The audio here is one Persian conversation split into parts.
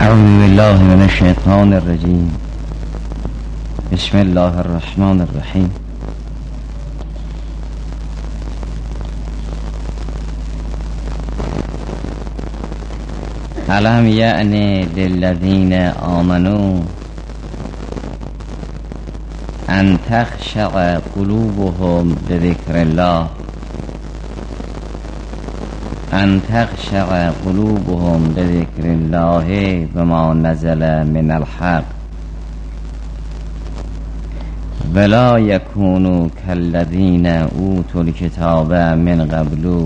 اعوذ بالله من الشیطان الرجیم. بسم الله الرحمن الرحیم. الم یعن للذین آمنوا ان تخشع قلوبهم لذکر الله ان تخشع قلوبهم لذکر الله بما نزل من الحق ولا يكونوا كالذين اوتوا الكتاب من قبل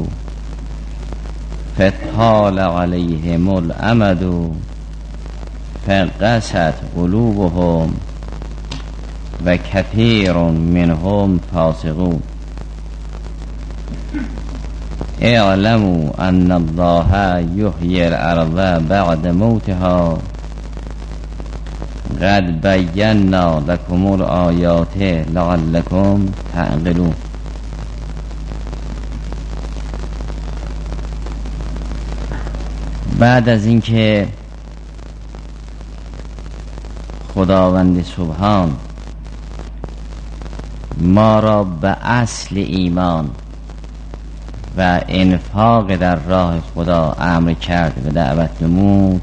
فطال عليهم الامد فقست قلوبهم وكثير منهم فاسقون. اعلموا ان الله يحيي الارض بعد موتها قد بينا لكم الآيات لعلكم تعقلون. بعد از اینکه خداوند سبحان ما را به اصل ایمان و انفاق در راه خدا امر کرد و دعوت نمود،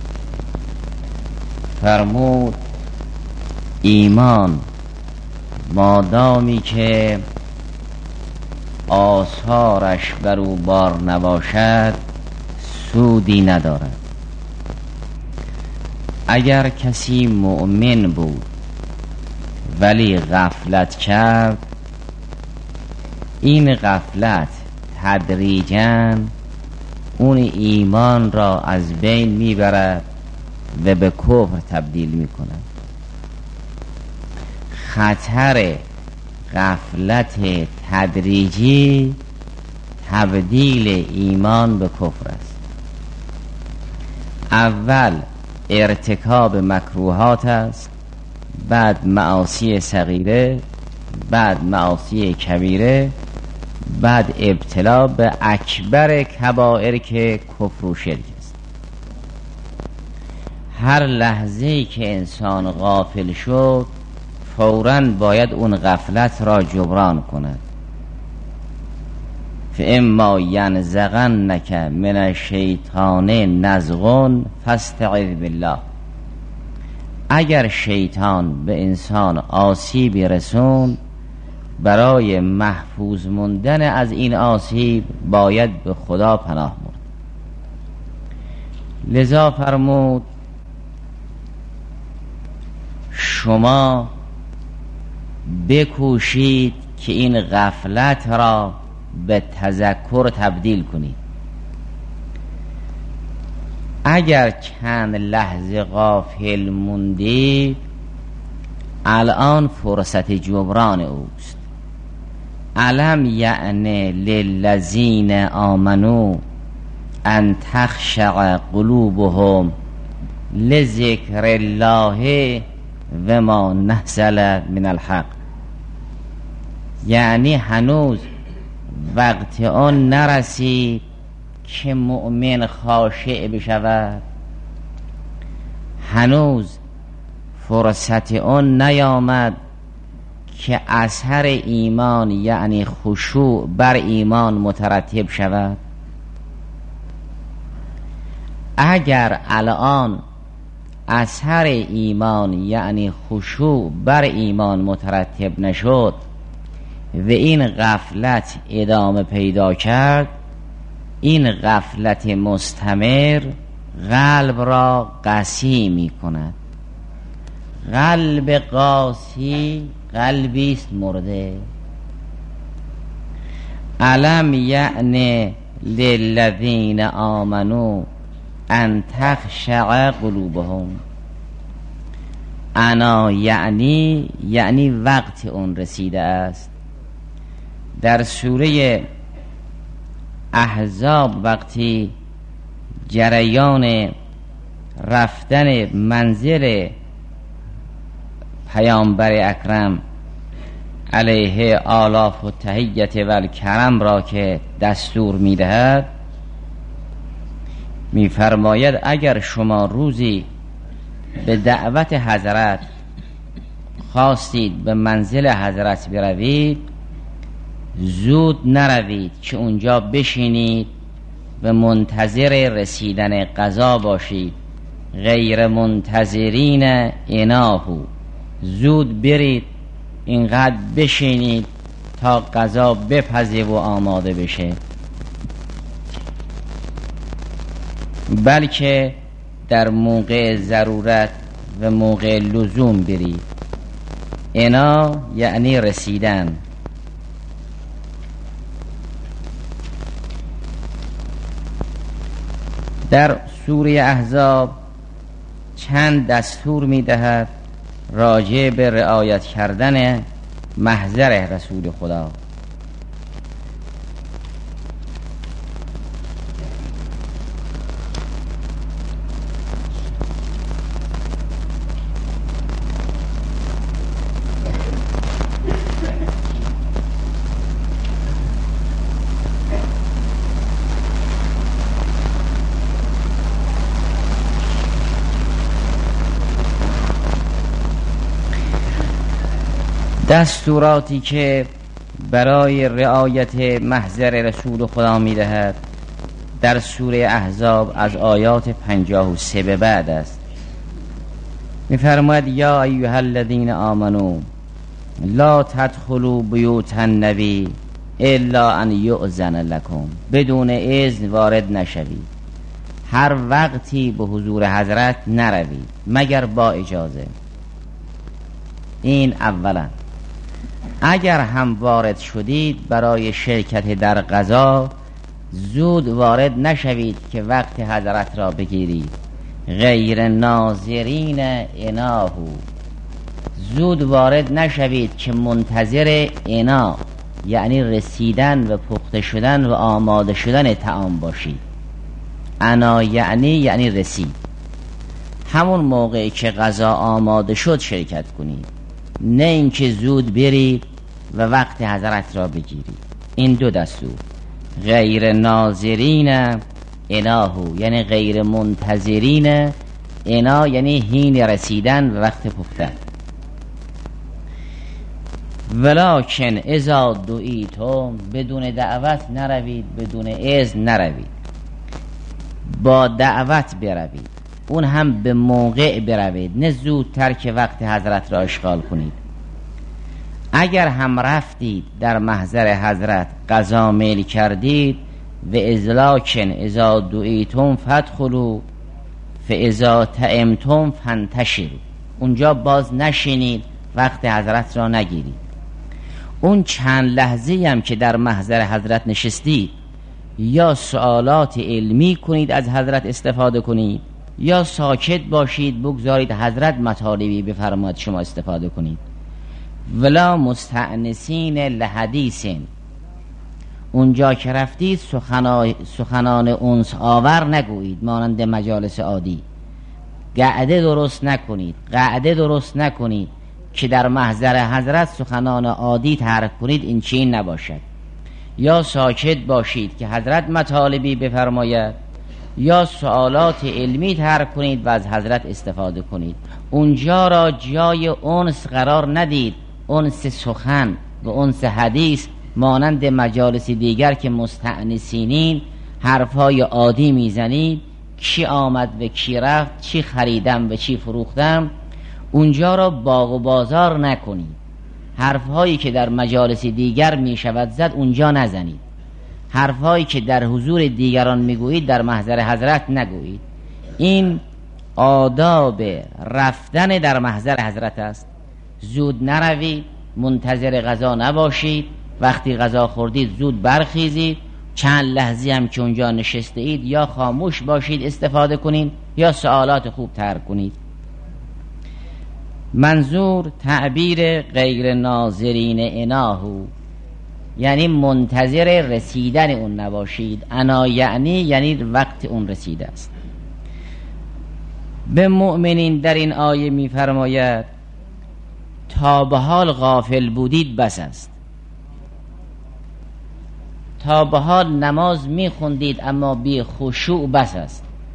فرمود ایمان مادامی که آثارش بر او بار نباشد سودی ندارد. اگر کسی مؤمن بود ولی غفلت کرد، این غفلت تدریجاً اون ایمان را از بین میبرد و به کفر تبدیل میکند. خطر غفلت تدریجی تبدیل ایمان به کفر است. اول ارتکاب مکروهات است، بعد معاصی صغیره، بعد معاصی کبیره، بعد ابتلا به اکبر کبائر که کفر و شرک است. هر لحظه‌ای که انسان غافل شد فوراً باید اون غفلت را جبران کند. فاما ینزغنک من الشیطان نزغ فاستعذ بالله. اگر شیطان به انسان آسیبی رسوند، برای محفوظ موندن از این آسیب باید به خدا پناه برد. لذا فرمود شما بکوشید که این غفلت را به تذکر تبدیل کنید. اگر چند لحظه غافل موندید، الان فرصت جبران اوست. الم یعنی للذین آمنوا ان تخشع قلوبهم لذکر الله و ما نزل من الحق. یعنی هنوز وقت آن نرسید که مؤمن خاشع بشود، هنوز فرصت آن نیامد که اثر ایمان یعنی خشوع بر ایمان مترتب شود. اگر الان اثر ایمان یعنی خشوع بر ایمان مترتب نشد و این غفلت ادامه پیدا کرد، این غفلت مستمر قلب را قسی می کند. قلب قاسی قلبی است مرده. الم یعنی للذین آمنوا ان تخشع قلوبهم. انا یعنی وقت اون رسیده است. در سوره احزاب وقتی جریان رفتن منزل پیامبر اکرم علیه آلاف و تحیت و الکرم را که دستور میدهد، میفرماید اگر شما روزی به دعوت حضرت خواستید به منزل حضرت بروید، زود نروید که اونجا بشینید و منتظر رسیدن قضا باشید. غیر منتظرین اناهو، زود برید اینقدر بشینید تا قضا بپزه و آماده بشه، بلکه در موقع ضرورت و موقع لزوم برید. انا یعنی رسیدن. در سوره احزاب چند دستور می‌دهد راجع به رعایت کردن محضر رسول خدا. دستوراتی که برای رعایت محضر رسول خدا می‌دهد در سوره احزاب از آیات 53 به بعد است. می‌فرماید یا ایها الذین آمنو لا تدخلوا بیوت النبی الا ان یؤذن لکم، بدون اذن وارد نشوید، هر وقتی به حضور حضرت نروید مگر با اجازه. این اولا. اگر هم وارد شدید برای شرکت در قضا، زود وارد نشوید که وقت حضرت را بگیرید. غیر ناظرین اناهو، زود وارد نشوید که منتظر انا یعنی رسیدن و پخته شدن و آماده شدن طعام باشید. انا یعنی رسید، همون موقعی که غذا آماده شد شرکت کنید، نه اینکه زود برید و وقت حضرت را بگیرید. این دو دستور. غیر ناظرین اناهو یعنی غیر منتظرین انا یعنی حین رسیدن و وقت پختن. ولکن اذا دعیتم، بدون دعوت نروید، بدون اذن نروید، با دعوت بروید، اون هم به موقع بروید، نه زودتر که وقت حضرت را اشغال کنید. اگر هم رفتید در محضر حضرت قضا میل کردید و ازلاکن اذا دعیتم فادخلوا فاذا طعمتم فانتشروا، اونجا باز نشینید، وقت حضرت را نگیرید. اون چند لحظه هم که در محضر حضرت نشستید، یا سوالات علمی کنید از حضرت استفاده کنید، یا ساکت باشید بگذارید حضرت مطالبی بفرماید شما استفاده کنید. ولا مستأنسین لحدیثین، اونجا که رفتید سخنان انس آور نگویید مانند مجالس عادی. قعده درست نکنید که در محضر حضرت سخنان عادی ترک کنید، این چین نباشد. یا ساکت باشید که حضرت مطالبی بفرماید، یا سوالات علمی ترک کنید و از حضرت استفاده کنید. اونجا را جای انس قرار ندید، انس سخن و انس حدیث مانند مجالس دیگر که مستأنسینین حرفای عادی میزنید، کی آمد و کی رفت، چی خریدم و چی فروختم. اونجا را باغ و بازار نکنید، حرفهایی که در مجالس دیگر میشود زد اونجا نزنید، حرفهایی که در حضور دیگران میگویید در محضر حضرت نگویید. این آداب رفتن در محضر حضرت است. زود نروید، منتظر غذا نباشید، وقتی غذا خوردید زود برخیزید، چند لحظه هم که اونجا نشسته اید یا خاموش باشید استفاده کنید یا سوالات خوب ترک کنید. منظور تعبیر غیر ناظرین اناهو یعنی منتظر رسیدن اون نباشید. انا یعنی وقت اون رسیده است. به مؤمنین در این آیه می‌فرماید تا به حال غافل بودید بس است، تا به حال نماز می‌خوندید اما بی خشوع بس است.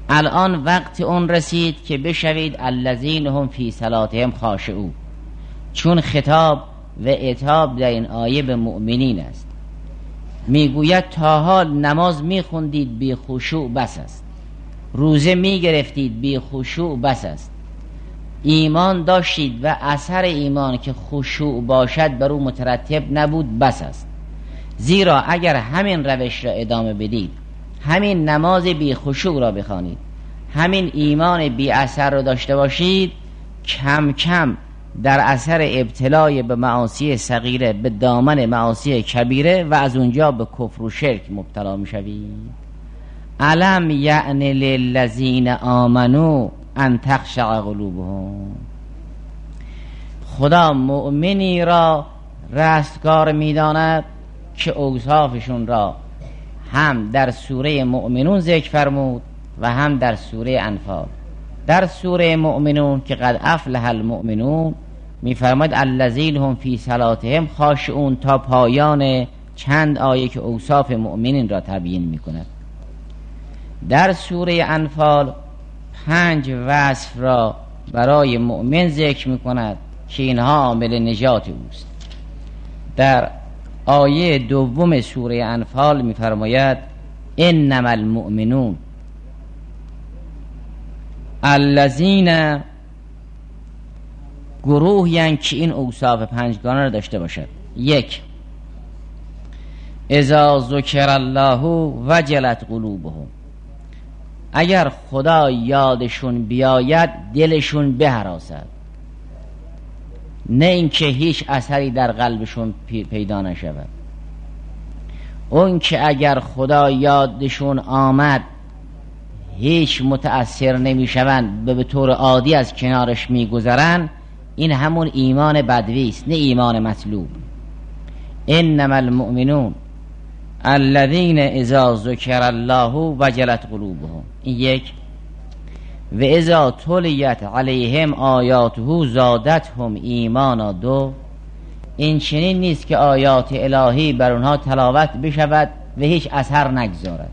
الان وقت اون رسید که بشوید الذین هم فی صلاتهم خاشعون، چون خطاب و عتاب در این آیه به مؤمنین است. میگوید تا حال نماز میخوندید بی خشوع بس است، روزه میگرفتید بی خشوع بس است، ایمان داشتید و اثر ایمان که خشوع باشد بر او مترتب نبود بس است. زیرا اگر همین روش را ادامه بدید، همین نماز بی خشوع را بخوانید، همین ایمان بی اثر را داشته باشید، کم کم در اثر ابتلای به معاصی صغیره به دامن معاصی کبیره و از اونجا به کفر و شرک مبتلا می شوید. الم یعن للذین آمنوا ان تخشع قلوبهم. خدا مؤمنی را رستگار می داند که اوصافشون را هم در سوره مؤمنون ذکر فرمود و هم در سوره انفال. در سوره مؤمنون که قد افلح المؤمنون میفرماید الذین هم فی صلاتهم خاشعون تا پایان چند آیه که اوصاف مؤمنین را تبیین میکند. در سوره انفال 5 وصف را برای مؤمن ذکر میکند که اینها عامل نجات اوست. در آیه دوم سوره انفال میفرماید انما المؤمنون الذین، گروهی هستند که این اوصاف 5گانه را داشته باشد. 1 اذا ذکر الله وجلت قلوبهم، اگر خدا یادشون بیاید دلشون بهراسد، نه اینکه هیچ اثری در قلبشون پیدا نشود. اون که اگر خدا یادشون آمد هیچ متأثر نمیشوند، به طور عادی از کنارش میگذرن، این همون ایمان بدوی است، نه ایمان مطلوب. انما المؤمنون الذین اذا ذکر الله وجلت قلوبهم. این 1. و اذا تلیت علیهم آیاته زادتهم ایمانا. 2. این چنین نیست که آیات الهی بر اونها تلاوت بشود و هیچ اثر نگذارد.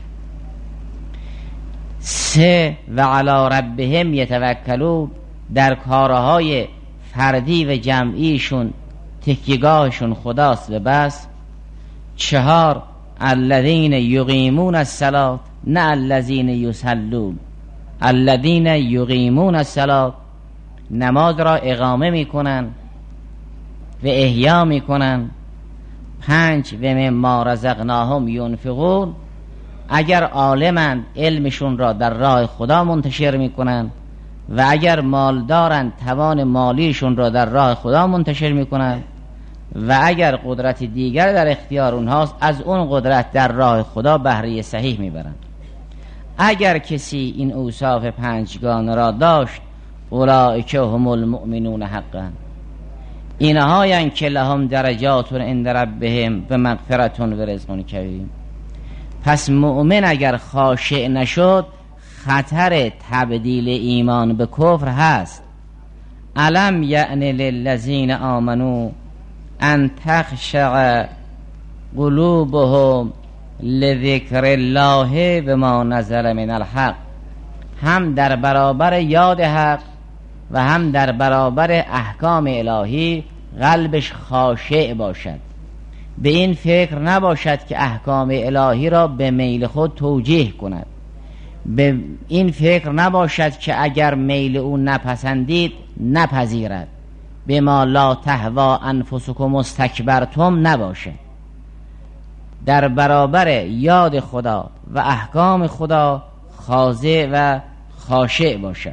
3 و علی ربهم یتوکلون، در کارهای فردی و جمعیشون تکیه‌گاهشون خداست و بس. 4 الذین یقیمون الصلاة، نه الذین یصلون، الذین یقیمون الصلاة، نماز را اقامه میکنن و احیا میکنن. 5 و مما رزقناهم ینفقون، اگر عالمند علمشون را در راه خدا منتشر میکنن و اگر مالدارند توان مالیشون را در راه خدا منتشر میکنن و اگر قدرت دیگر در اختیار اونهاست از اون قدرت در راه خدا بهره صحیح میبرن. اگر کسی این اوصاف 5گانه را داشت اولئک هم المؤمنون حقا، اینهایند که لهم درجات عند ربهم و مغفرة و رزق کریم. پس مؤمن اگر خاشع نشد خطر تبدیل ایمان به کفر هست. الم یعن للذین آمنوا ان تخشع قلوبهم لذکر الله و ما نزل من الحق، هم در برابر یاد حق و هم در برابر احکام الهی قلبش خاشع باشد، به این فکر نباشد که احکام الهی را به میل خود توجیه کند، به این فکر نباشد که اگر میل او نپسندید نپذیرد، به ما لا تهوا انفسکم استکبرتم نباشه، در برابر یاد خدا و احکام خدا خاضع و خاشع باشد.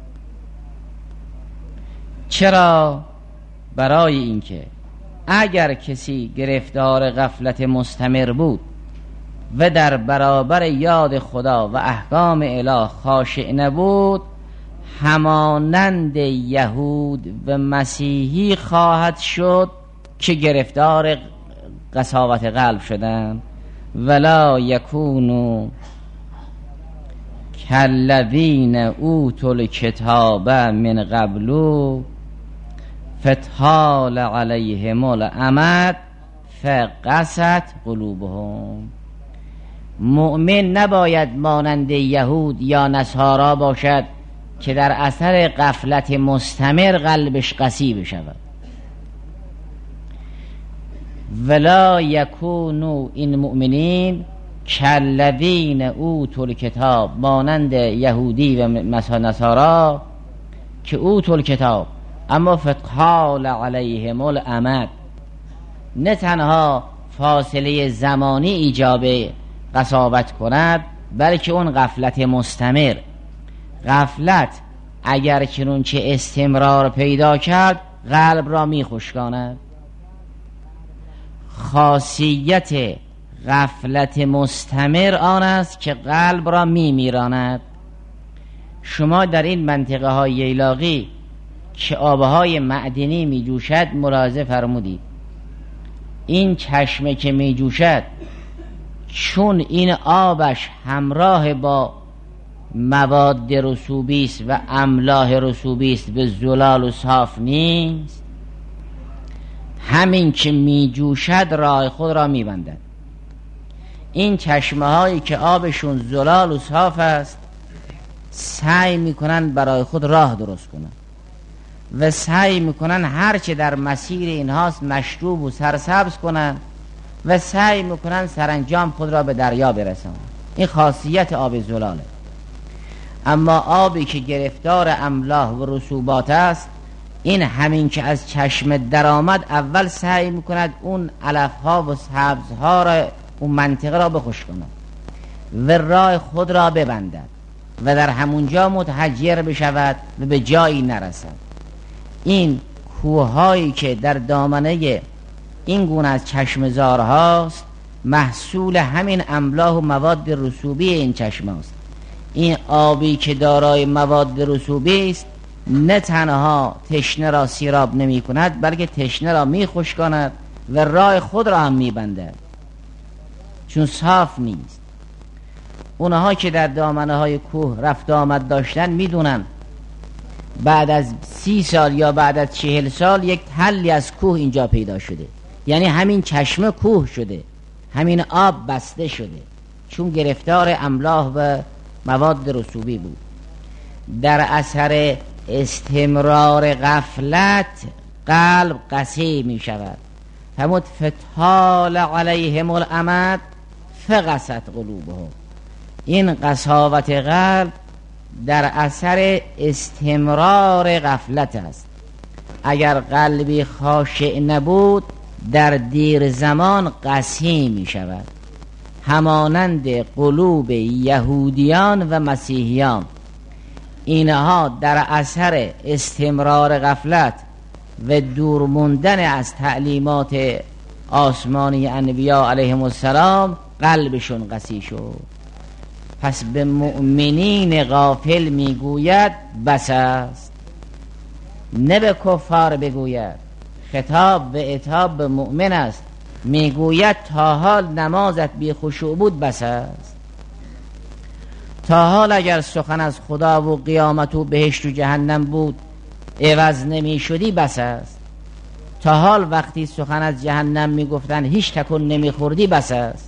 چرا؟ برای اینکه اگر کسی گرفتار غفلت مستمر بود و در برابر یاد خدا و احکام اله خاشع نبود، همانند یهود و مسیحی خواهد شد که گرفتار قساوت قلب شدن. ولا یکونو کالذین اوتوا الکتاب من قبل فطال علیهم الامد فقست قلوبهم. مؤمن نباید مانند یهود یا نصارا باشد که در اثر غفلت مستمر قلبش قسی بشود. ولا یکونوا این مؤمنین کالذین اوتوا الکتاب، مانند یهودی و نصارا که اوتوا الکتاب اما فطال علیهم الامد، نه تنها فاصله زمانی ایجاب قساوت کند بلکه اون غفلت مستمر. غفلت اگر چنانچه استمرار پیدا کرد قلب را می خشکاند. خاصیت غفلت مستمر آن است که قلب را می میراند. شما در این منطقه های ییلاقی که آبهای معدنی می جوشد ملاحظه فرمودید، این چشمه که می جوشد چون این آبش همراه با مواد رسوبی است و املاح رسوبی است، به زلال و صاف نیست، همین که می جوشد راه خود را می بندد. این چشمه هایی که آبشون زلال و صاف است سعی می کنند برای خود راه درست کنند و سعی می کنند هرچه در مسیر اینهاست مشروب و سرسبز کنند و سعی می کنند سرانجام خود را به دریا برسانند. این خاصیت آب زلاله. اما آبی که گرفتار املاح و رسوبات است، این همین که از چشمه در آمد اول سعی می کند اون علفها و سبزها را، اون منطقه را بخشک کند و راه خود را ببندد و در همونجا متحجر بشود و به جایی نرسد. این کوههایی که در دامنه این گونه از چشمزار هاست محصول همین املاح و مواد رسوبی این چشمه است. این آبی که دارای مواد رسوبی است نه تنها تشنه را سیراب نمی کند بلکه تشنه را می خشکاند و راه خود را هم می بندد، چون صاف نیست. اونها که در دامنه های کوه رفت آمد داشتن میدونن بعد از 30 سال یا بعد از 40 سال یک تلی از کوه اینجا پیدا شده، یعنی همین چشمه کوه شده، همین آب بسته شده، چون گرفتار املاح و مواد رسوبی بود. در اثر استمرار غفلت قلب قسی می شود. همون فتحال علیهم الامد فقست قلوبهم، این قساوت قلب در اثر استمرار غفلت است. اگر قلبی خاشع نبود در دیر زمان قسی می شود، همانند قلوب یهودیان و مسیحیان. اینها در اثر استمرار غفلت و دور موندن از تعلیمات آسمانی انبیا علیهم السلام قلبشون قسی شد. پس به مؤمنین غافل میگوید بس است، نه به کفار بگوید. خطاب و عتاب به مؤمن است، میگوید تا حال نمازت بی خشوع بود بس است. تا حال اگر سخن از خدا و قیامت و بهشت و جهنم بود عوض نمی شدی بس است. تا حال وقتی سخن از جهنم می گفتن هیچ تکون نمی خوردی بس است.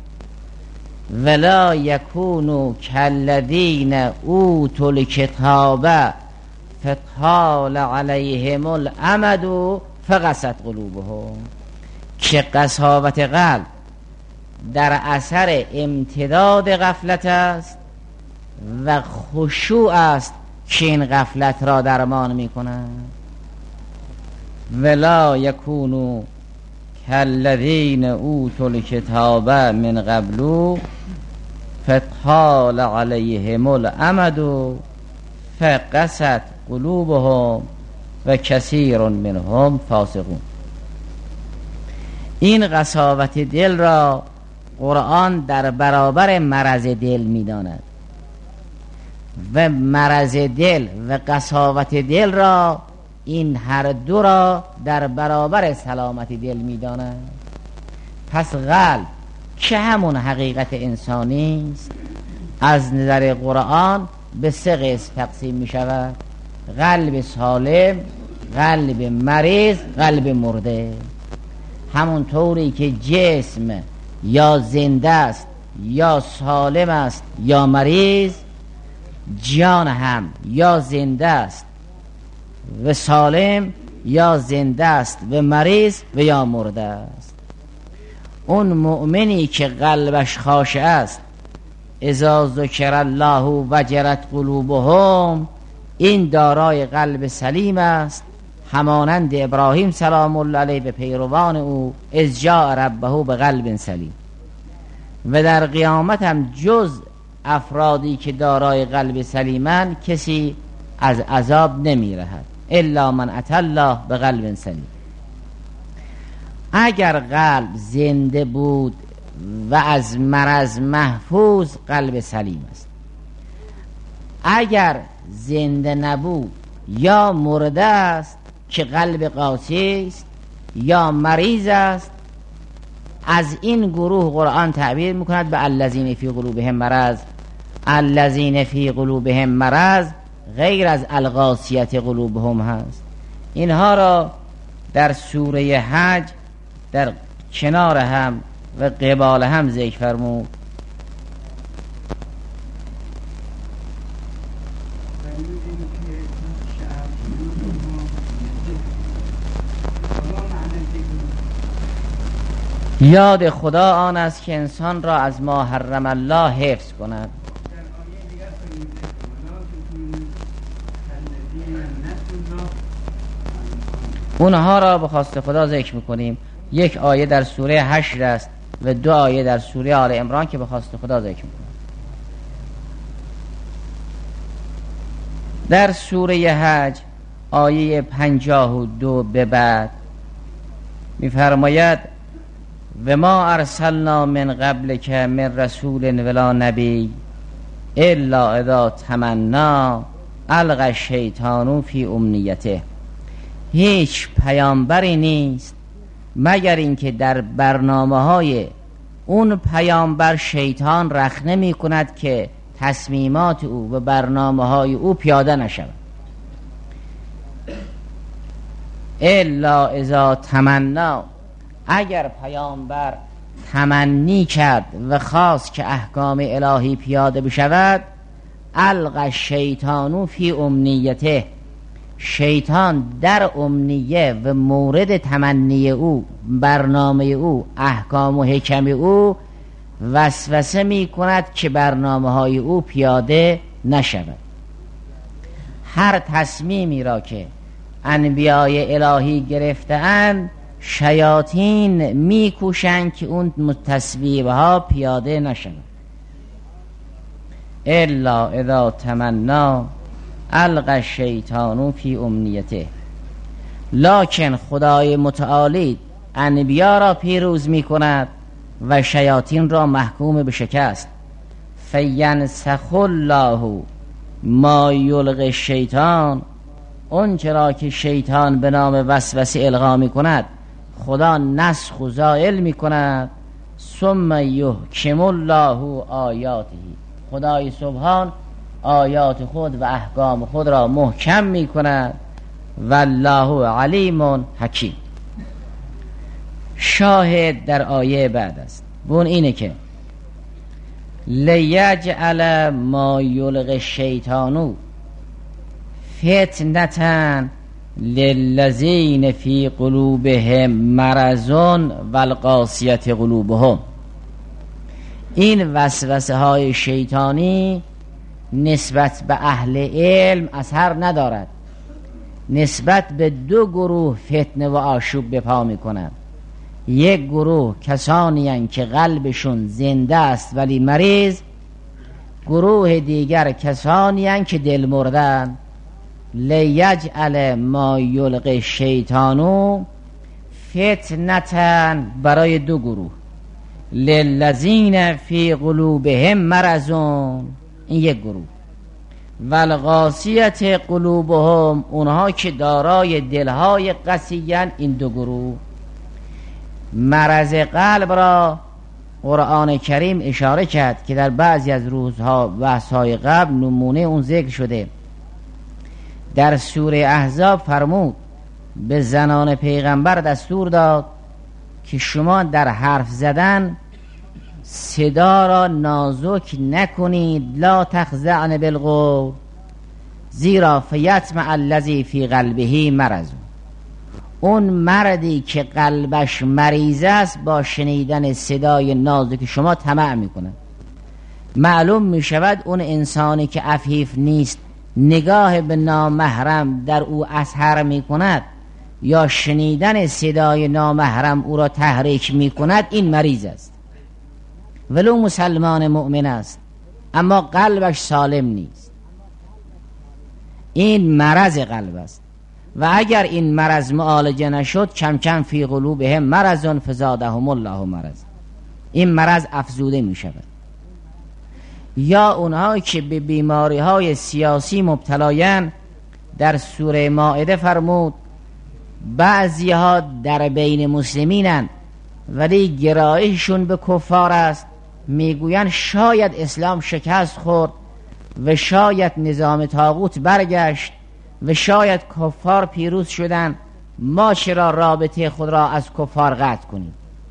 ولا یکونوا کالذین اوتوا الکتاب فطال علیهم الامد فقست قلوبهم، که قساوت قلب در اثر امتداد غفلت است و خشوع است که این غفلت را درمان می کند. ولا یکونوا کالذین اوتوا الکتاب من قبل فطال علیهم الامد فقست قلوبهم و کثیر منهم فاسقون. این قساوت دل را قرآن در برابر مرض دل می داند و مرض دل و قساوت دل را، این هر دو را در برابر سلامت دل می داند. پس قلب که همون حقیقت انسانی است از نظر قرآن به 3 قسم تقسیم می شود: قلب سالم، قلب مریض، قلب مرده. همون طوری که جسم یا زنده است یا سالم است یا مریض، جان هم یا زنده است و سالم یا زنده است و مریض و یا مرده است. اون مؤمنی که قلبش خاشع است، اذا ذکر الله وجلت قلوبهم، این دارای قلب سلیم است، همانند ابراهیم سلام الله علیه به پیروان او اذ جاء ربه به قلب سلیم. و در قیامت هم جز افرادی که دارای قلب سلیمند کسی از عذاب نمی رهد، الا من اتى الله به قلب سلیم. اگر قلب زنده بود و از مرض محفوظ، قلب سلیم است. اگر زنده نبود یا مرده است که قلب قاسی است یا مریض است، از این گروه قرآن تعبیر میکند به الذین فی قلوبهم مرض. الذین فی قلوبهم مرض غیر از القاسیة قلوبهم هست. اینها را در سوره حج در کنار هم و قبال هم ذکر فرمود. یاد خدا آن است که انسان را از ما حرم الله حفظ کند. اونها را به خواست خدا ذکر میکنیم. یک آیه در سوره حشر است و 2 آیه در سوره آل عمران که به خواست خدا ذکر میکنیم. در سوره حج آیه 52 به بعد میفرماید و ما ارسلنا من قبلک من رسول ولا نبی الا اذا تمنا القى الشیطان فی امنیته. هیچ پیامبری نیست مگر اینکه در برنامه‌های اون پیامبر شیطان رخنه می کند که تصمیمات او و برنامه‌های او پیاده نشود. الا اذا تمنا، اگر پیامبر تمنی کرد و خواست که احکام الهی پیاده بشود، القى الشیطان فی امنیته، شیطان در امنیه و مورد تمنی او، برنامه او، احکام و حکم او وسوسه می کند که برنامه های او پیاده نشود. هر تصمیمی را که انبیاء الهی گرفته‌اند، شیاطین میکوشند که اون تصویب ها پیاده نشود. الا اذا تمنا القى الشیطان فی امنیته. لکن خدای متعالی انبیا را پیروز می کند و شیاطین را محکوم به شکست. فینسخ الله ما یلقی الشیطان، اون چرا که شیطان به نام وسوسه القا می کند خدا نسخ و زائل می کند. ثم یحکم الله آیاته، خدای سبحان آیات خود و احکام خود را محکم می کند. والله علیم حکیم. شاهد در آیه بعد است بون اینه که لیجعل ما یلقی الشیطان فتنة للذین فی قلوبهم مرض والقاسیة قلوبهم. این وسوسه های شیطانی نسبت به اهل علم اثر ندارد، نسبت به 2 گروه فتنه و آشوب بپا می کنند. یک گروه کسانی هستند که قلبشون زنده است ولی مریض، گروه دیگر کسانی هستند که دل مردن. لیجعل ما یلقی الشیطان فتنة، برای 2 گروه، للذین فی قلوبهم مرض، این یک گروه، والقاسیة قلوبهم، اونها که دارای دلهای قسیان، این 2 گروه. مرض قلب را قرآن کریم اشاره کرد که در بعضی از روزها بحث‌های قبل نمونه اون ذکر شده. در سوره احزاب فرمود به زنان پیغمبر دستور داد که شما در حرف زدن صدا را نازک نکنید، لا تخضعن بالقول زیرا فیطمع الذی فی قلبه مرض. اون مردی که قلبش مریض است با شنیدن صدای نازک شما طمع میکنه. معلوم میشود اون انسانی که عفیف نیست نگاه به نامحرم در او اثر میکند یا شنیدن صدای نامحرم او را تحریک میکند، این مریض است. ولو مسلمان مؤمن است اما قلبش سالم نیست، این مرض قلب است. و اگر این مرض معالجه نشد کم کم فی قلوبهم مرض فزادهم الله مرض، این مرض افزوده می شود. یا اونهایی که به بیماری های سیاسی مبتلایند، در سوره مائده فرمود بعضی ها در بین مسلمینن ولی گرایششون به کفار است، میگویند شاید اسلام شکست خورد و شاید نظام طاغوت برگشت و شاید کفار پیروز شدن، ما چرا رابطه خود را از کفار قطع کنیم.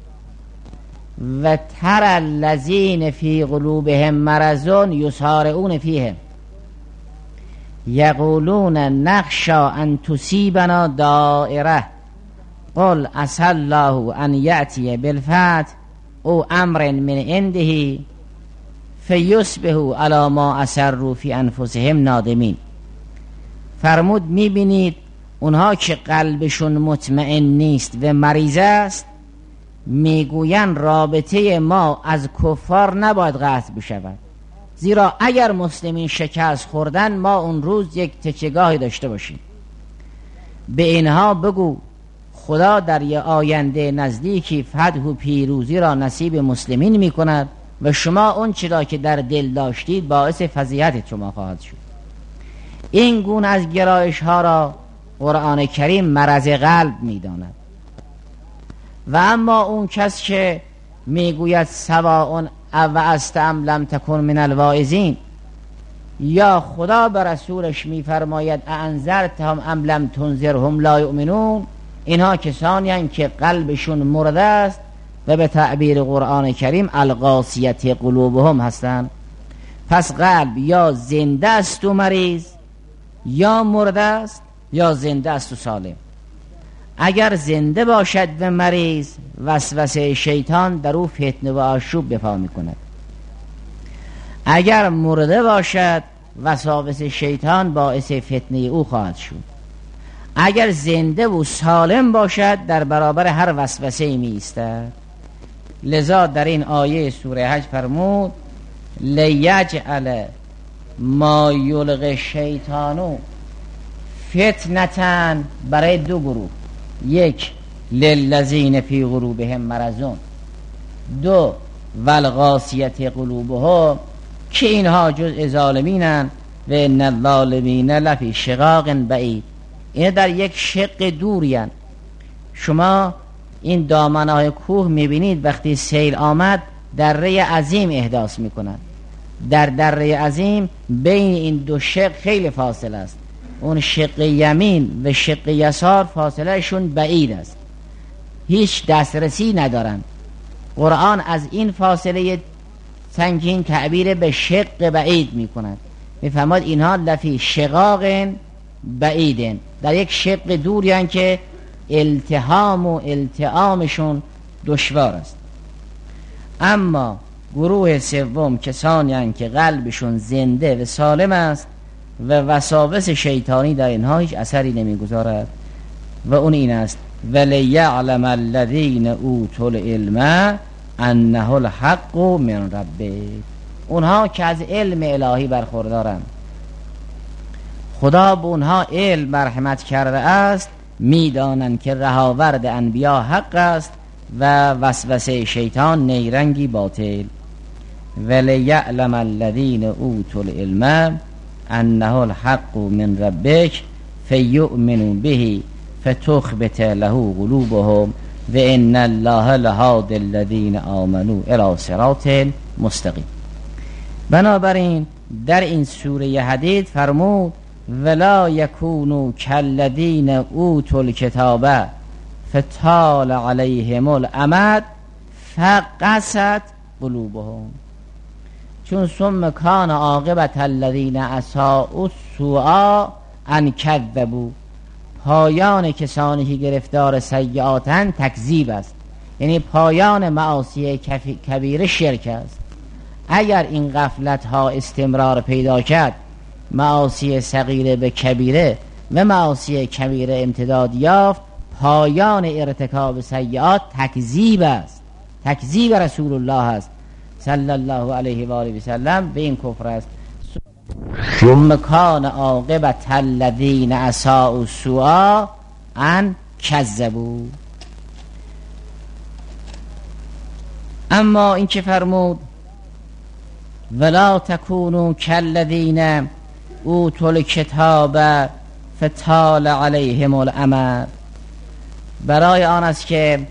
و تر الذین فی قلوبهم مرض یسارعون فیهم یقولون نخشی ان تصیبنا دائره قل عسی الله ان یأتی بالفتح او امر من عنده فیصبحوا علی ما اسروا فی انفسهم نادمین. فرمود میبینید اونها که قلبشون مطمئن نیست و مریض است میگوین رابطه ما از کفار نباید قطع بشود، زیرا اگر مسلمین شکست خوردن ما اون روز یک تکیه‌گاهی داشته باشیم. به اینها بگو خدا در یه آینده نزدیکی فتح و پیروزی را نصیب مسلمین میکند و شما اون چرا که در دل داشتید باعث فضیحت شما خواهد شد. این گونه از گرایش ها را قرآن کریم مرض قلب میداند. و اما اون کس که میگوید سواء اوعظت ام لم تکن من الواعظین، یا خدا به رسولش میفرماید انذرتهم ام لم تنذرهم لا یؤمنون، اینها کسانی هستند که قلبشون مرده است و به تعبیر قرآن کریم القاسیت قلوبهم هستند. پس قلب یا زنده است و مریض، یا مرده است، یا زنده است و سالم. اگر زنده باشد و مریض، وسوسه شیطان در او فتنه و آشوب به پا می‌کند. اگر مرده باشد، وسواس شیطان باعث فتنه او خواهد شد. اگر زنده و سالم باشد در برابر هر وسوسه می ایستد. لذا در این آیه سوره حج فرمود لیجعل ما یلقی شیطانو فتنتن، برای دو گروه، یک للذین فی قلوبهم مرضون، دو والقاسیت قلوبهم که اینها جزء ظالمینن و ان الظالمین لفی شقاق بعید، این در یک شق دورین. شما این دامنهای کوه میبینید وقتی سیل آمد دره عظیم احداث میکنند. در دره عظیم بین این دو شق خیلی فاصله است، اون شق یمین و شق یسار فاصله شون بعید است، هیچ دسترسی ندارن. قرآن از این فاصله سنگین تعبیر به شق بعید میکند، میفهمد اینها لفی شقاق بعیدن، در یک شق دوری که التهام و التئامشون دشوار است. اما گروه سوم کسانی هستند که قلبشون زنده و سالم است و وساوس شیطانی در اینها هیچ اثری نمیگذارد و اون این است ولیعلم الذین اوتوا العلم انه الحق من ربک، اونها که از علم الهی برخوردارند، خدا به اونها علم مرحمت کرده است، میدانند که رهاورد انبیا حق است و وسوسه شیطان نیرنگی باطل. ولیعلم الذین اوتوا العلم انه الحق من ربک فیؤمنوا به فتخبت له قلوبهم و ان الله لهادی الذین آمنوا الی صراط مستقیم. بنابراین در این سوره حدید فرمود ولا یکونوا کالذین اوتوا الکتاب فطال علیهم الامد فقست قلوبهم، چون ثم کان عاقبت الذین اساءوا السوء ان کذبوا، پایان کسانی که گرفتار سیئاتن تکذیب است، یعنی پایان معاصی کبیره شرک است. اگر این غفلت ها استمرار پیدا کرد، معاصی صغیره به کبیره و معاصی کبیره امتداد یافت، پایان ارتکاب سیئات تکذیب است، تکذیب رسول الله است صلی الله علیه و آله و سلم به این کفر است. ثم کان عاقبت الذین اساءوا السوء ان کذبوا. اما این که فرمود ولا تکونوا کالذین اوتوا الکتاب فطال علیهم الامد، برای آن است که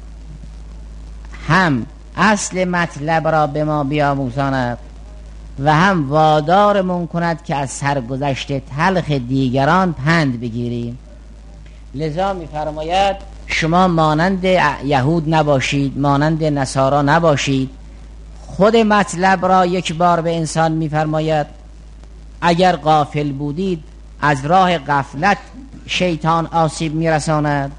هم اصل مطلب را به ما بیاموزاند و هم وادارمون کند که از سرگذشت تلخ دیگران پند بگیریم. لذا می‌فرماید شما مانند یهود نباشید، مانند نصارا نباشید. خود مطلب را یک بار به انسان می‌فرماید اگر غافل بودید از راه غفلت شیطان آسیب می‌رساند.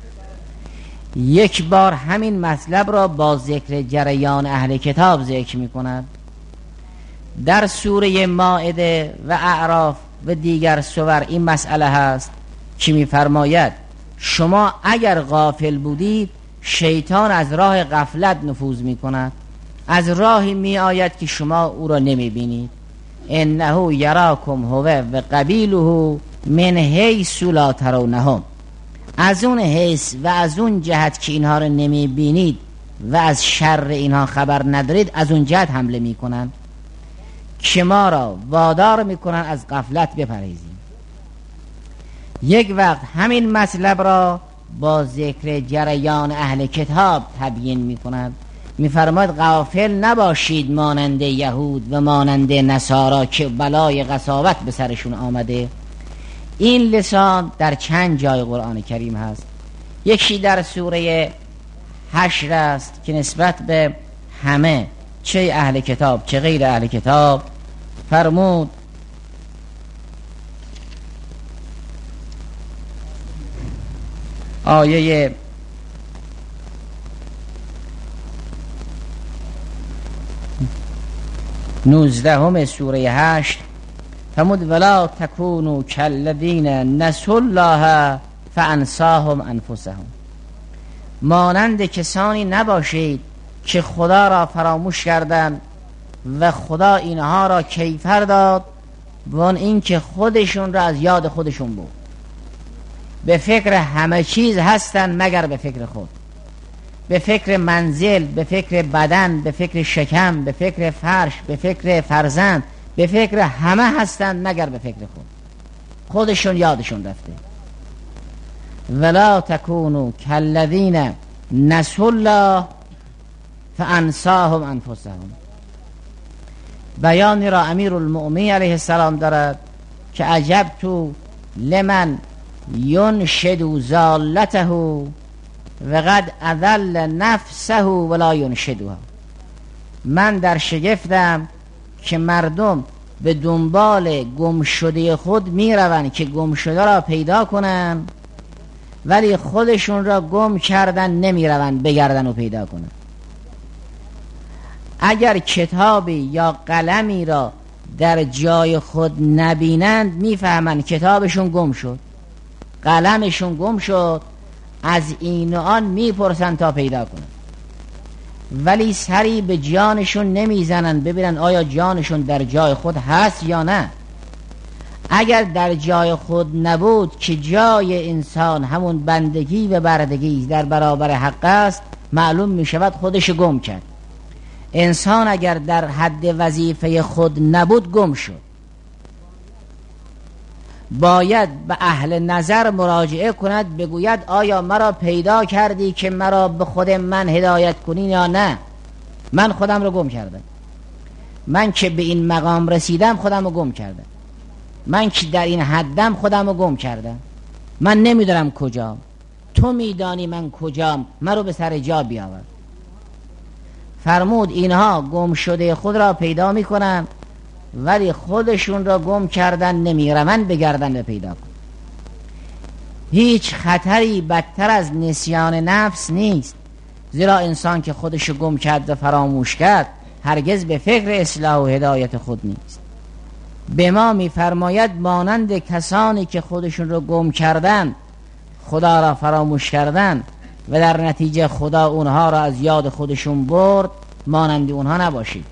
یک بار همین مطلب را با ذکر جریان اهل کتاب ذکر می‌کند. در سوره مائده و اعراف و دیگر سور این مسئله هست که می‌فرماید شما اگر غافل بودید شیطان از راه غفلت نفوذ می‌کند، از راهی می‌آید که شما او را نمی‌بینید. انه یراکم هو و قبیله من حیث لا ترونهم، از اون حیث و از اون جهت که اینها را نمی‌بینید و از شر اینها خبر ندارید، از اون جهت حمله می‌کنن که ما را وادار می‌کنن از غفلت بپرهیزیم. یک وقت همین مطلب را با ذکر جریان اهل کتاب تبیین می‌کند، می‌فرماید غافل نباشید مانند یهود و مانند نصارا که بلای قساوت به سرشون آمده. این لسان در چند جای قرآن کریم هست. یکی در سوره حشر است که نسبت به همه، چه اهل کتاب چه غیر اهل کتاب، فرمود آیه 19 سوره 8 فرمود ولا تکونوا کالذین نسوا الله فانساهم انفسهم، مانند کسانی نباشید که خدا را فراموش کردند و خدا اینها را کیفر داد وان این که خودشون را از یاد خودشون بود. به فکر همه چیز هستن مگر به فکر خود، به فکر منزل، به فکر بدن، به فکر شکم، به فکر فرش، به فکر فرزند، به فکر همه هستند مگر به فکر خود. خودشون یادشون رفته. ولا تکونوا کالذین نسوا الله فانساهم انفسهم. بیانی را امیر المؤمنین علیه السلام دارد که عجبت لمن ینشد ضالته و قد اذل نفسه ولا ینشدها. من در شگفتم که مردم به دنبال گم شده خود می روند که گم شده را پیدا کنن، ولی خودشون را گم کردن نمی روند بگردن و پیدا کنن. اگر کتابی یا قلمی را در جای خود نبینند میفهمند کتابشون گم شد، قلمشون گم شد، از این و آن میپرسن تا پیدا کنن، ولی سری به جانشون نمیزنن ببینن آیا جانشون در جای خود هست یا نه. اگر در جای خود نبود که جای انسان همون بندگی و بردگی در برابر حق است، معلوم میشود خودش گم کرد. انسان اگر در حد وظیفه خود نبود گم شد. باید به اهل نظر مراجعه کند، بگوید آیا مرا پیدا کردی که مرا به خود من هدایت کنی یا نه؟ من خودم رو گم کردم، من که به این مقام رسیدم خودم رو گم کردم، من که در این حدم خودم رو گم کردم، من نمیدونم کجام، تو میدانی من کجام، مرا به سر جا بیاور. فرمود اینها گم شده خود را پیدا میکنن ولی خودشون را گم کردن نمیروند بگردن و پیدا کن. هیچ خطری بدتر از نسیان نفس نیست، زیرا انسان که خودش گم کرد و فراموش کرد هرگز به فکر اصلاح و هدایت خود نیست. به ما میفرماید مانند کسانی که خودشون رو گم کردن، خدا را فراموش کردن و در نتیجه خدا اونها را از یاد خودشون برد، مانند اونها نباشید.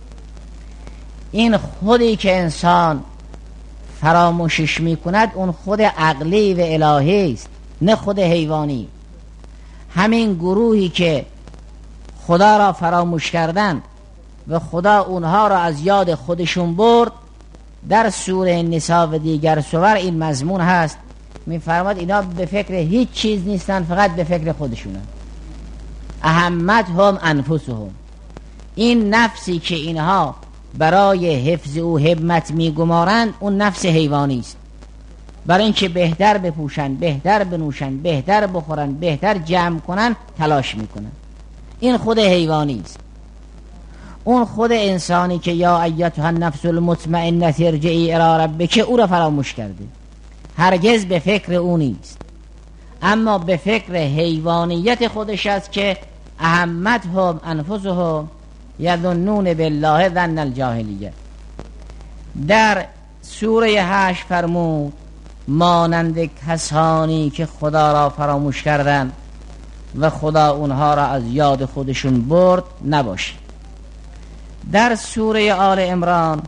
این خودی که انسان فراموشش میکند اون خود عقلی و الهی است، نه خود حیوانی. همین گروهی که خدا را فراموش کردن و خدا اونها را از یاد خودشون برد، در سوره نساء و دیگر سور این مضمون هست. میفرماد اینا به فکر هیچ چیز نیستن، فقط به فکر خودشونن. اهمتهم انفسهم. این نفسی که اینها برای حفظ او همت میگمارند اون نفس حیوانی است. برای اینکه بهتر بپوشن، بهتر بنوشن، بهتر بخورن، بهتر جمع کنن تلاش میکنن. این خود حیوانی است. اون خود انسانی که یا ایتها النفس المطمئنه ارجعی الی ربک، او را فراموش کرده، هرگز به فکر او نیست، اما به فکر حیوانیت خودش است که اهمتهم انفسهم یظنون بالله ظن الجاهلیه. در سوره 8 فرمود مانند کسانی که خدا را فراموش کردند و خدا اونها را از یاد خودشون برد نباشید. در سوره آل عمران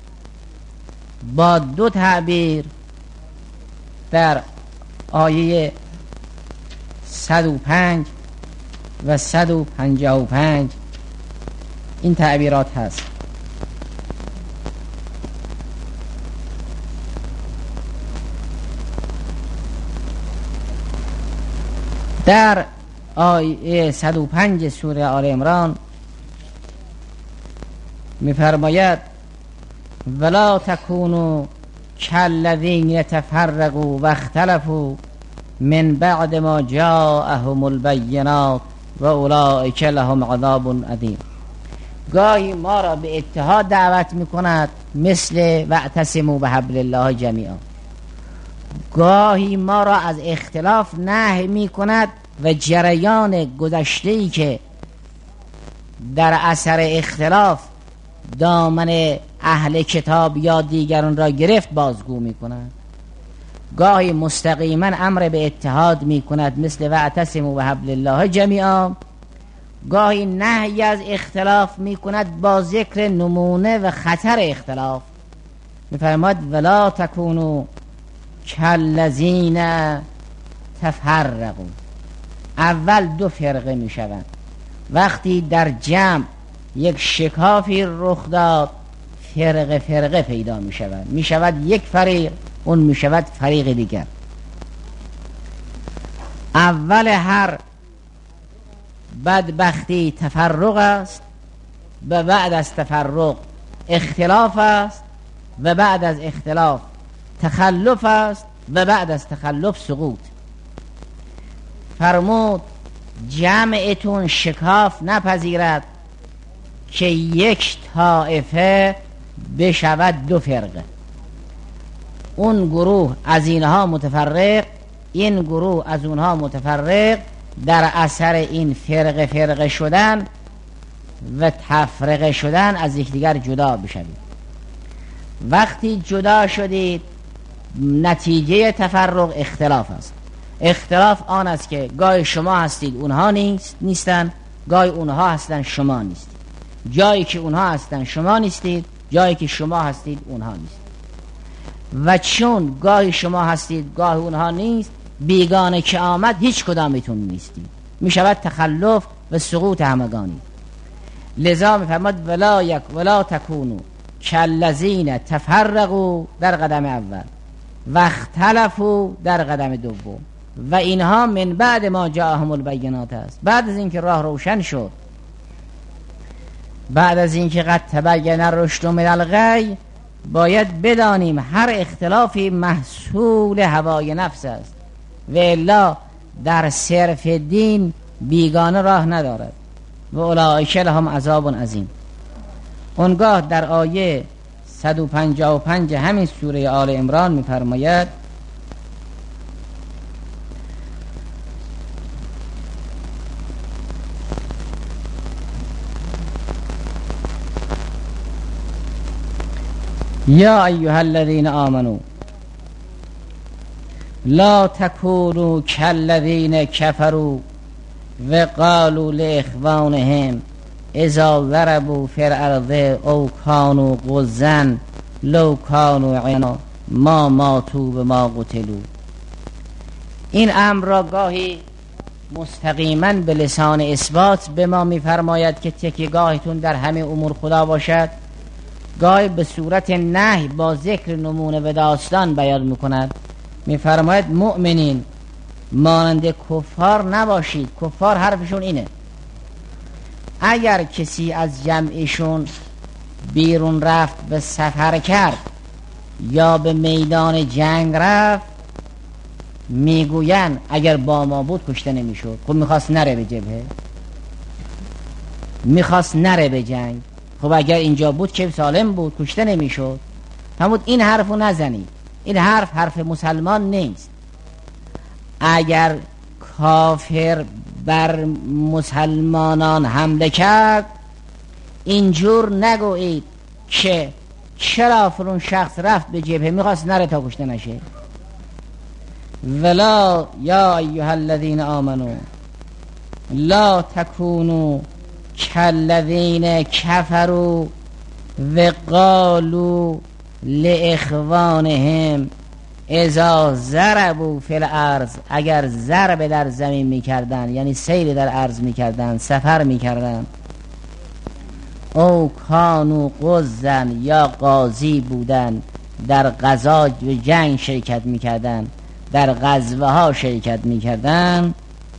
با دو تعبیر در آیه 105 و 155 این تعبیرات هست. در آیه 105 سوره آل عمران می‌فرماید ولا تکونوا کالذین تفرقوا واختلفوا من بعد ما جاءهم البینات و اولئک لهم عذاب عظیم. گاهی ما را به اتحاد دعوت می‌کند مثل واعتصموا بحبل الله جمیعا، گاهی ما را از اختلاف نهی می‌کند و جریان گذشته‌ای که در اثر اختلاف دامن اهل کتاب یا دیگران را گرفت بازگو می‌کند. گاهی مستقیما امر به اتحاد می‌کند مثل واعتصموا بحبل الله جمیعا، گاهی نهی از اختلاف می‌کند با ذکر نمونه و خطر اختلاف. می‌فرماید ولا تکونوا کالذین تفرقوا. اول دو فرقه میشوند. وقتی در جمع یک شکافی رخ داد فرقه فرقه پیدا میشود یک فریق، اون میشود فریق دیگر. اول هر بدبختی تفرق است و بعد از تفرق اختلاف است و بعد از اختلاف تخلف است و بعد از تخلف سقوط. فرمود جمعتون شکاف نپذیرد که یک طائفه بشود دو فرقه. اون گروه از اینها متفرق، این گروه از اونها متفرق، در اثر این فرقه فرقه شدن و تفرقه شدن از یکدیگر جدا بشوید. وقتی جدا شدید نتیجه تفرق اختلاف است. اختلاف آن است که گاهی شما هستید اونها نیستن، گاهی اونها هستن شما نیستید. جایی که اونها هستن شما نیستید، جایی که شما هستید اونها نیست. و چون گاهی شما هستید گاهی اونها نیست، بیگانه که آمد هیچ کدامتون نیستید، می شود تخلف و سقوط همگانی. لذا می فرماد ولا تکونوا کالذین تفرقوا در قدم اول و اختلفوا در قدم دوم، و اینها من بعد ما جاءهم البینات است. بعد از اینکه راه روشن شد، بعد از اینکه قد تبین الرشد من الغی، باید بدانیم هر اختلافی محصول هوای نفس است و الا در صرف دین بیگانه راه ندارد. و اولئک لهم عذاب عظیم. اونگاه در آیه 155 همین سوره آل عمران می‌فرماید یا ایها الذین آمنوا لا تکونوا کالذین کفروا و قالوا لاخوانهم اذا ضربوا فی الارض او کانوا غزا لو کانوا عنا ما ماتوا و ما قتلوا. این امر را گاهی مستقیما به لسان اثبات به ما می‌فرماید که تکیه‌گاهتون در همه امور خدا باشد، گاهی به صورت نهی با ذکر نمونه و داستان بیان می‌کند. می‌فرماید مؤمنین مانند کفار نباشید. کفار حرفشون اینه اگر کسی از جمعشون بیرون رفت به سفر کرد یا به میدان جنگ رفت، میگوین اگر با ما بود کشته نمیشد. خب میخواست نره به جبهه، میخواست نره به جنگ، خب اگر اینجا بود که سالم بود کشته نمیشد. همون این حرفو نزنید، این حرف مسلمان نیست. اگر کافر بر مسلمانان حمله کرد اینجور نگویید که چرا فرون شخص رفت به جبهه میخواست نره تا کشته نشه. ولا یا ایها الذین آمنوا لا تکونوا کالذین کفروا و قالوا لاخوانهم اذا ضربوا فی الارض، اگر ضرب در زمین میکردن یعنی سیر در ارض میکردن، سفر میکردن، او کانوا غزا یا غازی بودن، در غزا و جنگ شرکت میکردن، در غزوه ها شرکت میکردن،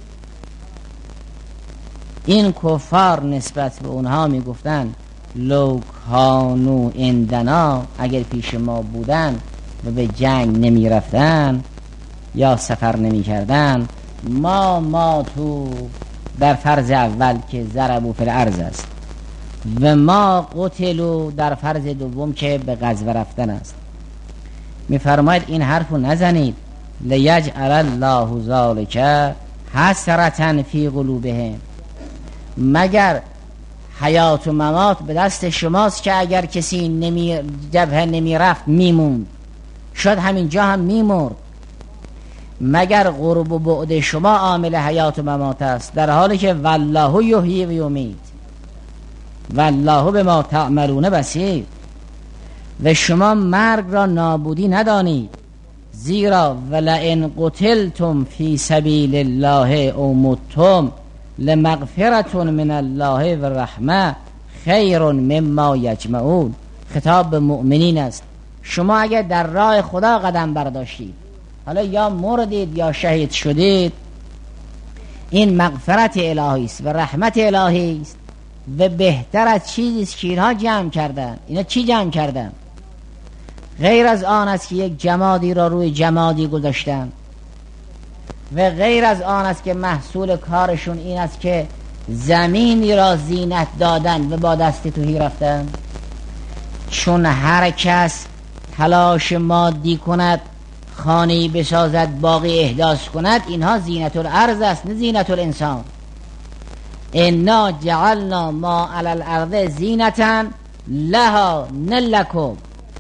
این کفار نسبت به اونها میگفتن لو کانوا عندنا، اگر پیش ما بودن و به جنگ نمی رفتن یا سفر نمی کردن، ما تو در فرض اول که ضربوا فی الارض است و ما قتلوا در فرض دوم که به غزوه رفتن است. می فرماید این حرفو نزنید. لیجعل الله ذلک حسرة فی قلوبهم، مگر حیات و ممات به دست شماست که اگر کسی جبهه نمی رفت میموند، شاید همینجا هم میمرد. مگر قرب و بعد شما عامل حیات و ممات است، در حالی که والله یحیی و یمیت والله بما تعملون بصیر. و شما مرگ را نابودی ندانید، زیرا ولئن قتلتم فی سبیل الله او متم لمغفرة من الله و رحمه خیر مما یجمعون. خطاب به مؤمنین است. شما اگر در راه خدا قدم برداشتید، حالا یا مردید یا شهید شدید، این مغفرت الهی است و رحمت الهی است و بهتر از چیزی است که اینها جمع کردن. اینا چی جمع کردن؟ غیر از آن است که یک جمادی را روی جمادی گذاشتن و غیر از آن است که محصول کارشون این است که زمینی را زینت دادن و با دست توهی رفتن. چون هر کس تلاش مادی کند، خانه‌ای بسازد، باغی احداث کند، اینها زینت الارض است نه زینت الانسان. انا جعلنا ما علی الارض زینة لها نه لکم.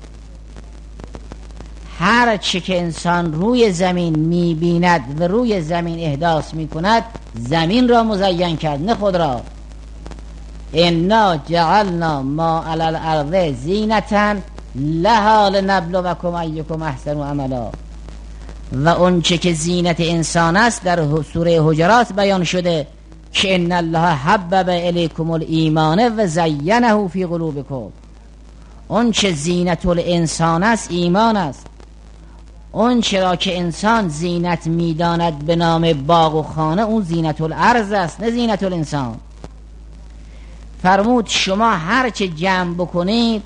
هر چی که انسان روی زمین می‌بیند و روی زمین احداث می‌کند، زمین را مزین کرد نه خود را. انا جعلنا ما علی الارض زینة لها لنبلوکم ایکم احسن عملا. و اون چه که زینت انسان است در سوره حجرات بیان شده که ان الله حبب الیکم الایمان و زینه فی قلوبکم. اون چه زینت الانسان است ایمان است. اون چرا که انسان زینت میداند به نام باغ و خانه، اون زینت الارض است نه زینت الانسان. فرمود شما هر چه جمع بکنید،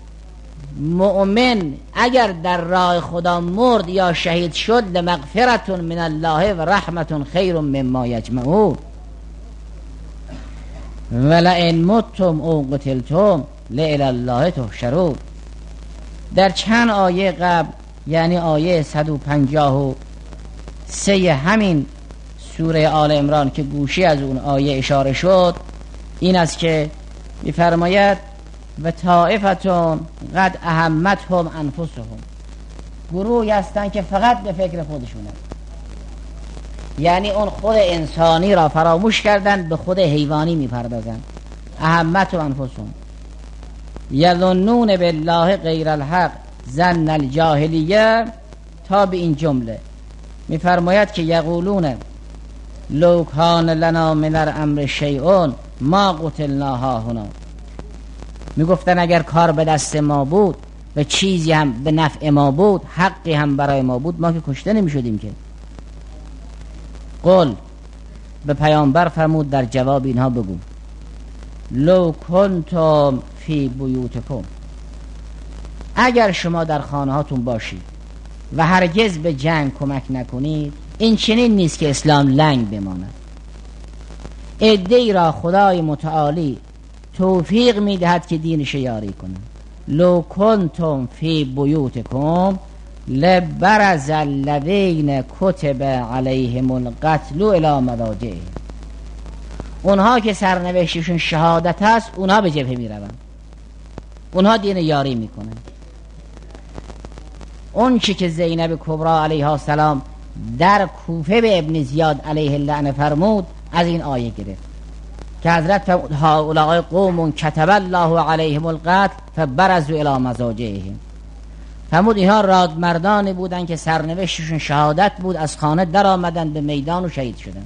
مؤمن اگر در راه خدا مرد یا شهید شد، لمغفرة من الله و رحمة خیر مما یجمعون. ولئن متم او قتلتم لإلی الله تحشرون. در چند آیه قبل، یعنی آیه 153 همین سوره آل عمران که گوشی از اون آیه اشاره شد، این است که می‌فرماید و طائفتون قد اهمتهم انفسهم، گروهی هستن که فقط به فکر خودشونه، یعنی اون خود انسانی را فراموش کردن، به خود حیوانی میپردازن. اهمتهم انفسهم یظنون بالله غیر الحق ظن الجاهلیه، تا به این جمله میفرماید که یقولون لو کان لنا من الامر شیء ما قتلنا هاهنا، میگفتن اگر کار به دست ما بود و چیزی هم به نفع ما بود، حقی هم برای ما بود، ما که کشته نمیشدیم که. قل، به پیامبر فرمود در جواب اینها بگو، لو کنتم فی بیوتکم، اگر شما در خانه هاتون باشید و هرگز به جنگ کمک نکنید، این چنین نیست که اسلام لنگ بماند. عده‌ای را خدای متعالی توفیق میدهد که دینش یاری کنند. لو کنتم فی بیوتکم لبرز الذین کتب علیهم القتل الی مضاجعهم، اونها که سرنوشتشون شهادت است، اونها به جبهه میروند، اونها دین یاری میکنن. اون چی که زینب کبرا علیها السلام در کوفه به ابن زیاد علیه اللعنه فرمود، از این آیه گرفت که حضرت فرمود هؤلاء قوم کتب الله علیهم القتل فبرزوا الی مضاجعهم، فرمود اینها رادمردانی بودن که سرنوشتشون شهادت بود، از خانه در آمدن به میدان و شهید شدن.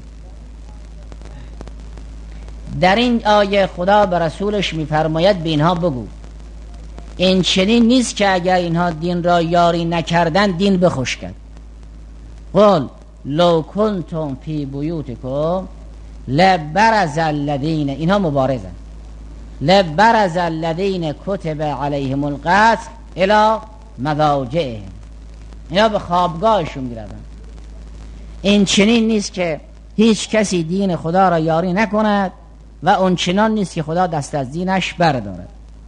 در این آیه خدا به رسولش میفرماید به اینها بگو این چنین نیست که اگر اینها دین را یاری نکردن دین بخشکد. قل لو کنتم فی بیوتکم لبرز الذین، اینها مبارزن، لبرز الذین کتب علیهم القتل الی مضاجعهم، اینا به خوابگاهشون میروند. این چنین نیست که هیچ کسی دین خدا را یاری نکند و اون چنان نیست که خدا دست از دینش بردارد.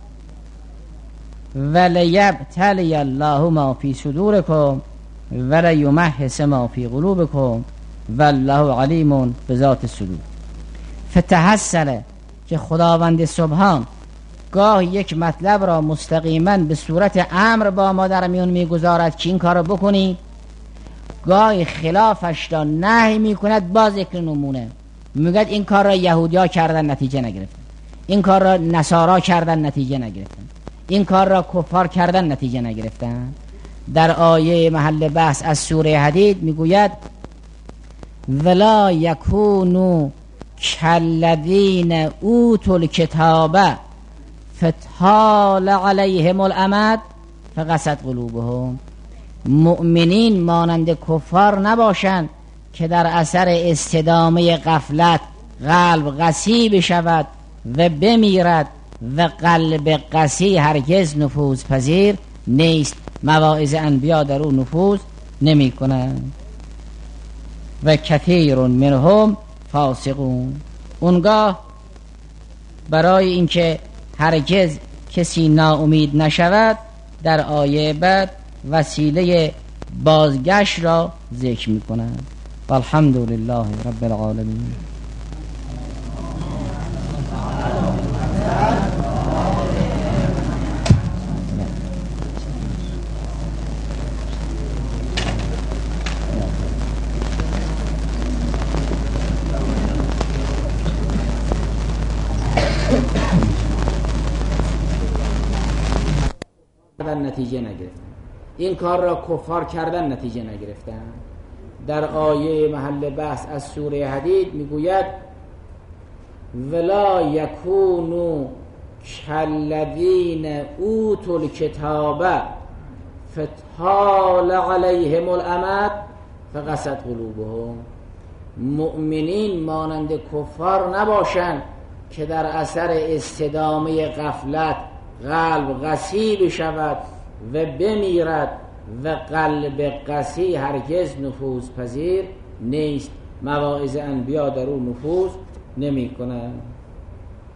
ولیبتلی الله ما فی صدورکم ولیمحص ما فی قلوبکم والله علیم بذات الصدور. فتحصل که خداوند سبحان گاه یک مطلب را مستقیما به صورت امر با ما در میون میگذارد که این کار را بکنی، گاه خلافش را نهی میکند، باز یک نمونه میگد این کار را یهودیا کردن نتیجه نگرفتن، این کار را نصارا کردن نتیجه نگرفتن، این کار را کفار کردن نتیجه نگرفتن. در آیه محل بحث از سوره حدید میگوید ولا یکونوا کالذین اوتوا الکتاب فطال علیهم الامد فقست قلوبهم، مؤمنین مانند کفار نباشند که در اثر استدامه غفلت قلب قسی بشود و بمیرد و قلب قسی هرگز نفوذ پذیر نیست، مواعظ انبیا در او نفوذ نمی کنند. و کثیر منهم فاسقون، اونگاه برای اینکه هرگز کسی ناامید نشود در آیه بعد وسیله بازگشت را ذکر می کنند. والحمد لله رب العالمین. نتیجه نگرفتن، این کار را کفار کردن نتیجه نگرفتن. در آیه محل بحث از سوره حدید میگوید ولا یکونوا کالذین اوتوا الکتاب فطال علیهم الامد فقست قلوبهم، مؤمنین مانند کفار نباشند که در اثر استدامه غفلت قلب قسی بشود و بمیرد و قلب قسی هرگز نفوذ پذیر نیست، مواعظ انبیا در او نفوذ نمی کنند.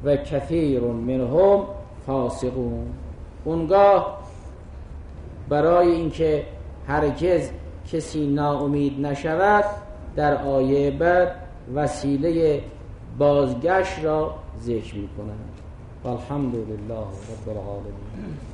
و کثیر منهم فاسقون. اونگاه برای اینکه هرگز کسی ناامید نشود در آیه بعد وسیله بازگشت را ذکر می‌کنند. والحمد لله رب العالمین.